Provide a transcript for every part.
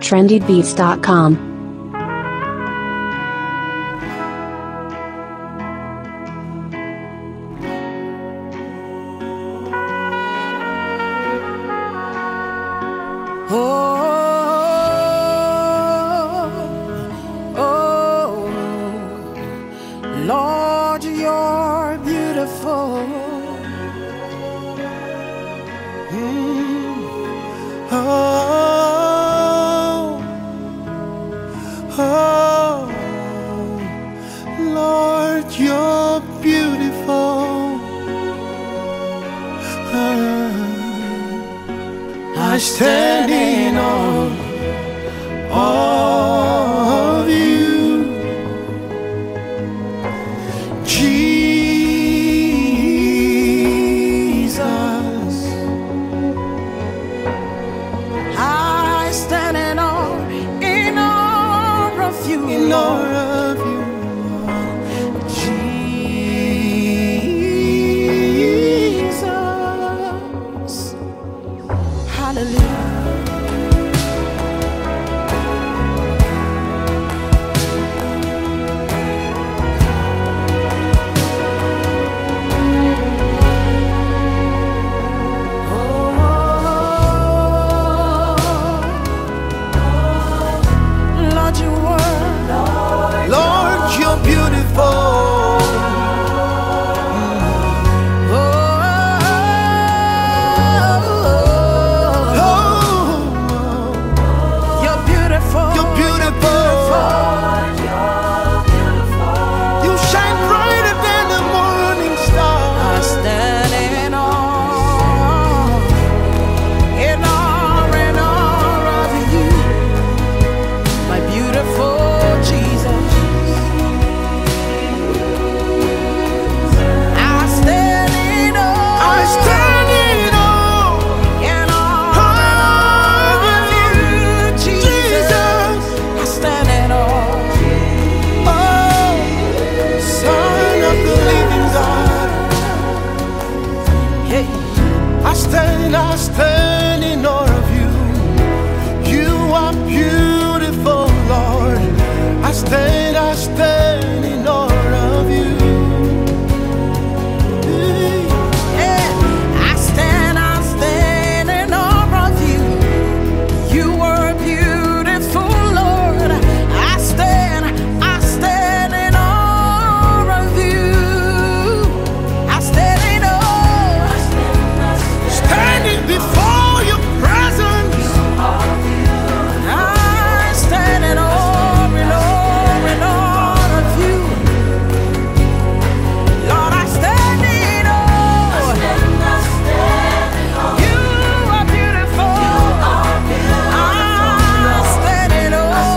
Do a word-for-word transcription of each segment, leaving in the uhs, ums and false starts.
trendy beats dot com. Lord, you're beautiful. Mm. Oh, oh, Lord, you're beautiful. Uh, I stand in awe of you. Jesus, I stand in awe, in awe of you, in awe of you, Jesus. Hallelujah. I stand, I stand in awe of you. You are beautiful, Lord. I stand, I stand in awe of you. Yeah. I stand, I stand in awe of you. You are beautiful, Lord. I stand, I stand in awe of you. I stand in awe. Standing before your presence, I stand in awe, in awe, in awe of you. Lord, I stand in awe. You are beautiful. I stand in awe.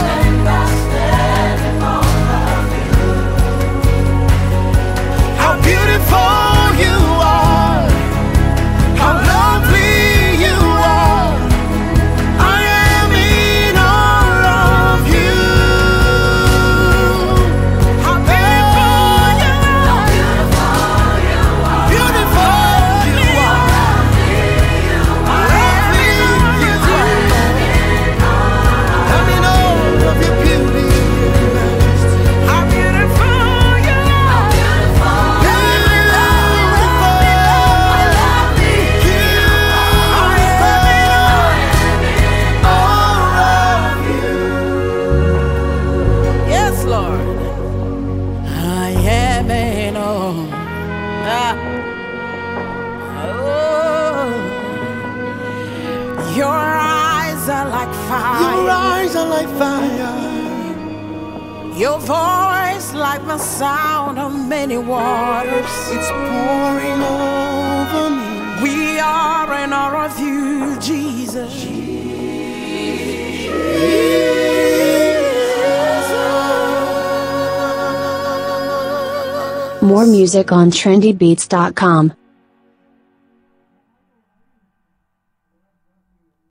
How beautiful you are. How lovely you are. I am in awe of you. How beautiful you are. Beautiful you are. Lovely you are. Let me know of your beauty. How beautiful you are. Yes, Lord. I am in awe. Ah. Oh. Your eyes are like fire. Your eyes are like fire. Your voice like the sound of many waters. It's pouring over me. We are in awe of you, Jesus. More music on trendy beats dot com.